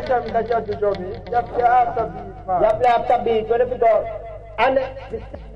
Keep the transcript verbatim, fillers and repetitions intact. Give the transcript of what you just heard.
cham ka cha tu jobi. Yap ya tabi. Yap yap tabi ko na pito. Ane